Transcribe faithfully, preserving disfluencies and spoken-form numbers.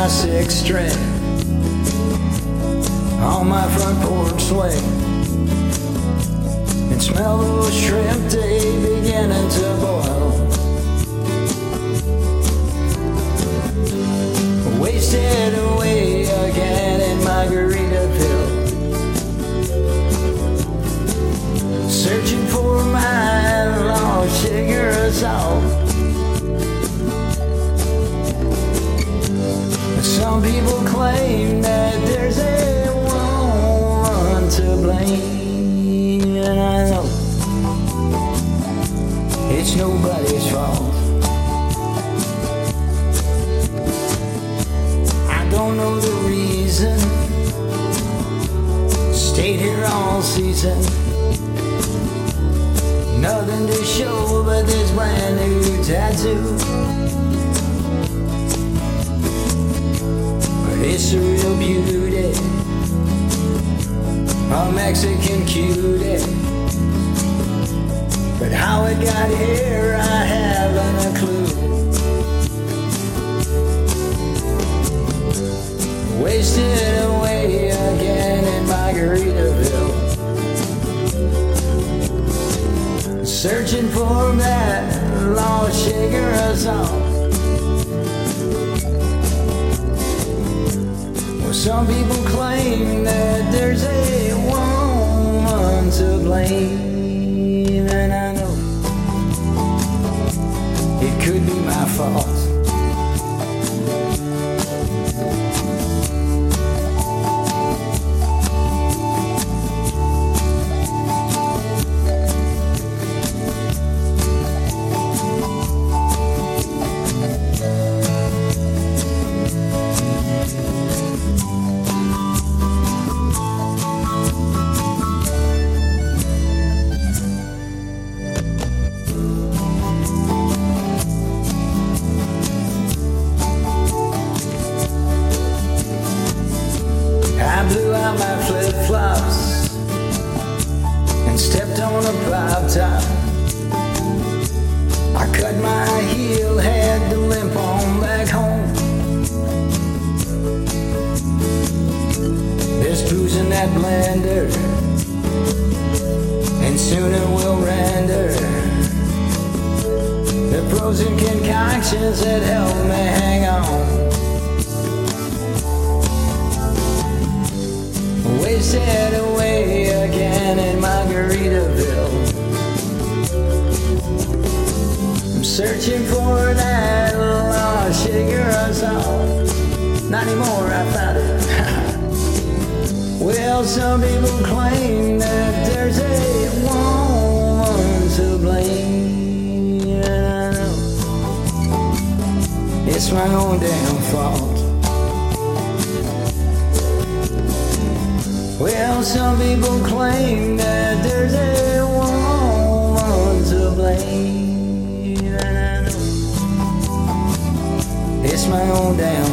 my sixth string on my front porch swing and smell those shrimp they beginning to boil. Wasted away again in Margaritaville, searching for my lost sugar of salt. Some people claim that there's a woman to blame, and I know it's nobody's fault. I don't know the reason, stayed here all season, nothing to show but this brand new tattoo. It's a real beauty, a Mexican cutie, but how it got here I haven't a clue. Wasted away again in Margaritaville, searching for that lost sugar of salt. Some people claim that there's a woman to blame, and I know it could be my fault. I blew out my flip-flops and stepped on a pop top. I cut my heel, had to limp on back home. There's booze in that blender, and soon it will render the pros and concoctions that help me hang on. Wasted away again in Margaritaville, I'm searching for that lost sugar of salt. Not anymore, I found it. Well, some people claim that there's a woman to blame, and I know it's my own damn fault. Well, some people claim that there's a woman to blame, and I know it's my own damn